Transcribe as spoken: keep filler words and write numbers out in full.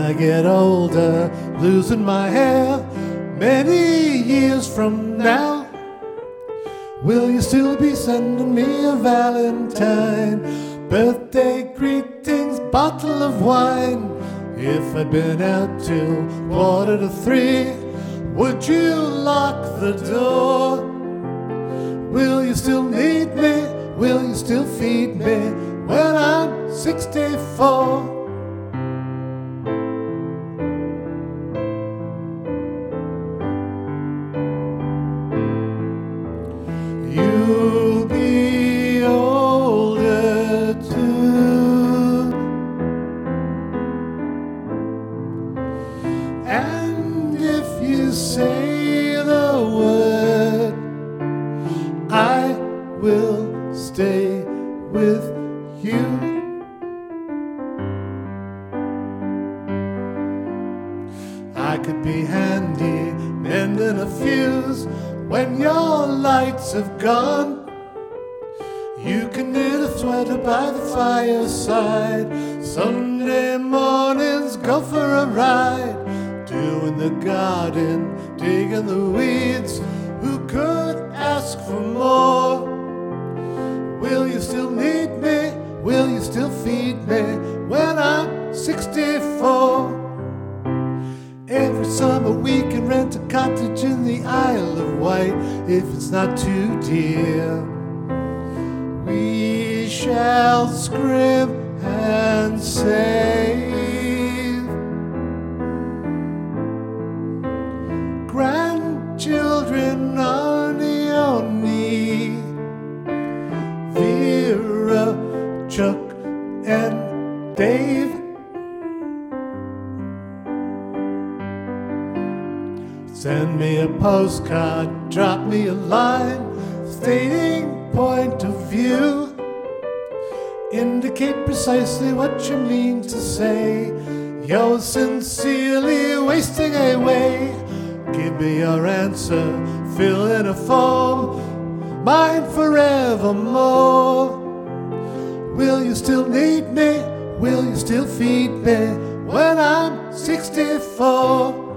I get older, losing my hair many years from now, will you still be sending me a Valentine, birthday greetings, bottle of wine? If I'd been out till quarter to three, would you lock the door? Will you still need me? Will you still feed me when I'm sixty-four? You'll be older too, and if you say the word, I will stay with you. I could be handy mending a fuse when your lights have gone. You can knit a sweater by the fireside. Sunday mornings go for a ride, doing the garden, digging the weeds. Who could ask for more? Will you still need me? Will you still feed me when I'm sixty-four? Every summer we can rent a cottage in the Isle of Wight if it's not too dear. We shall scrimp and save. Grandchildren on your knee, Vera, Chuck, and Dave. Send me a postcard, drop me a line, stating point of view. Indicate precisely what you mean to say. You're sincerely wasting away. Give me your answer, fill in a form, mine forevermore. Will you still need me? Will you still feed me when I'm sixty-four?